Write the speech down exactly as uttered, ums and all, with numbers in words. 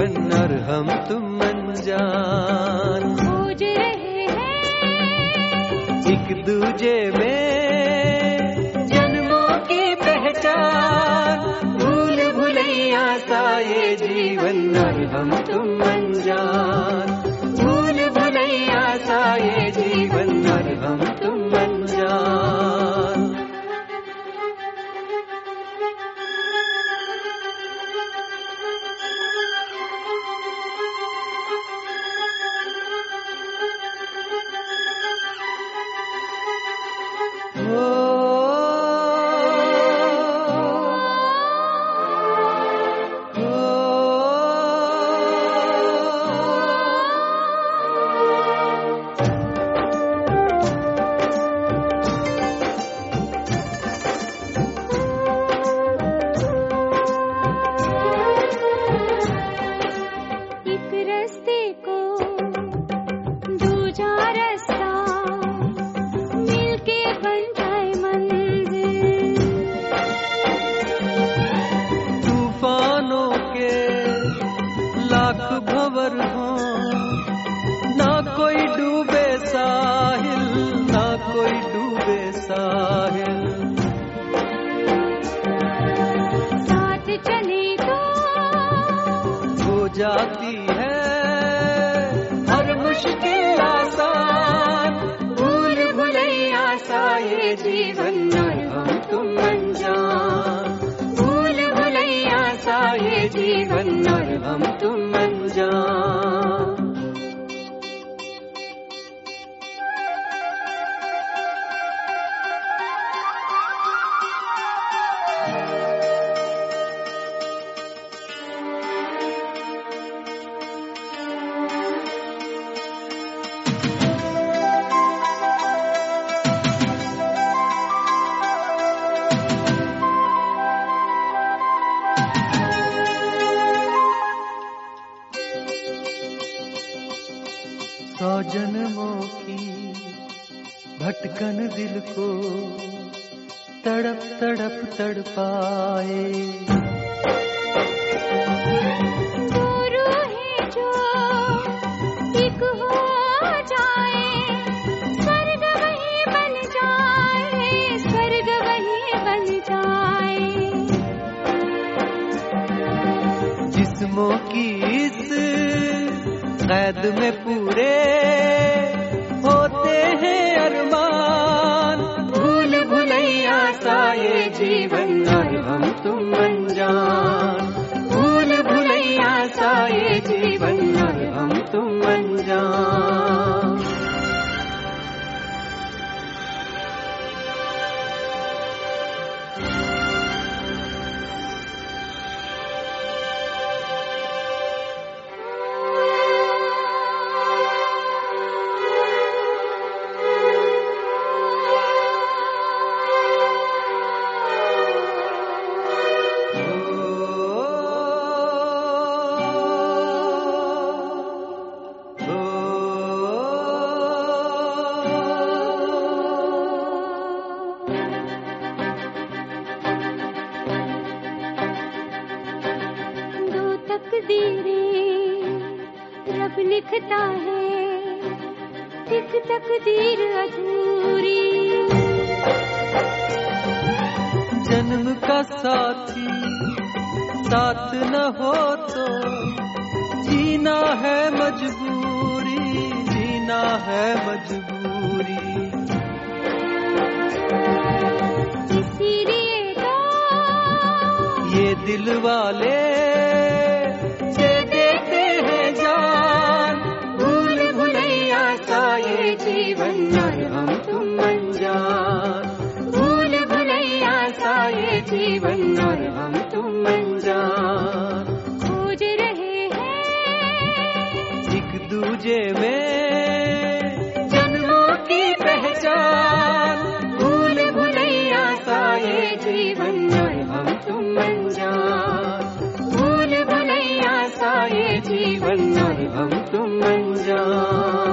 जीवन और हम तुम अनजान, खोज रहे हैं एक दूजे में जन्मों की पहचान, भूल भुलैया सा ये जीवन और हम तुम अनजान, भूल भुलैया सा ये जीवन और हम तुम अनजान। लाख भंवर हो ना कोई डूबे साहिल, ना कोई डूबे साहिल, साथ चले तो हो जाती है हर मुश्किल आसान, भूल भुलैया सा ये जीवन और हम तुम अनजान, भूल भुलैया सा ये जीवन और हम तुम अनजान। सौ जन्मों की भटकन दिल को तड़प तड़प तड़पाए, दो रूहें जो एक हो जाए, स्वर्ग वही बन जाए, स्वर्ग वही बन जाए। जिस्मों की इस कैद में पूरे होते हैं अरमान, भूल भुलैया सा ये जीवन और हम तुम अनजान, भूल भुलैया सा ये जीवन और हम तुम अनजान। रब लिखता है एक तकदीर अधूरी, जन्म का साथी साथ न हो तो जीना है मजबूरी, जीना है मजबूरी। इसीलिए तो ये दिल वाले दे देते हैं जान, भूल भुलैया सा ये जीवन और हम तुम अनजान, भूल भुलैया सा ये जीवन और हम तुम अनजान। खोज रहे हैं एक दूजे में जन्मों की पहचान, भूल भुलैया सा ये जीवन और हम तुम अनजान, भूल भुलैया सा ये जीवन और हम तुम अनजान।